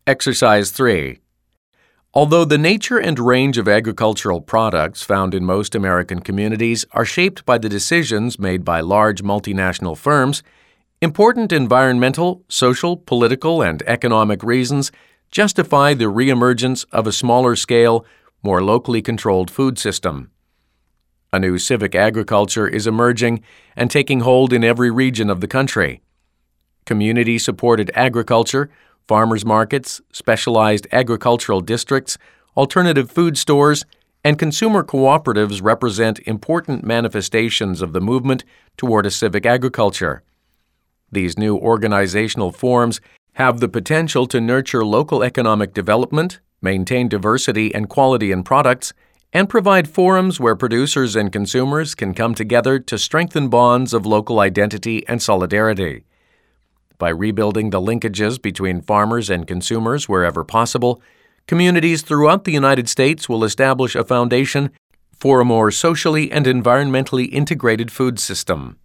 Exercise 3. Although the nature and range of agricultural products found in most American communities are shaped by the decisions made by large multinational firms, important environmental, social, political, and economic reasons justify the reemergence of a smaller-scale, more locally controlled food system. A new civic agriculture is emerging and taking hold in every region of the country. Community-supported agriculture, farmers markets, specialized agricultural districts, alternative food stores, and consumer cooperatives represent important manifestations of the movement toward a civic agriculture. These new organizational forms have the potential to nurture local economic development, maintain diversity and quality in products, and provide forums where producers and consumers can come together to strengthen bonds of local identity and solidarity. By rebuilding the linkages between farmers and consumers wherever possible, communities throughout the United States will establish a foundation for a more socially and environmentally integrated food system.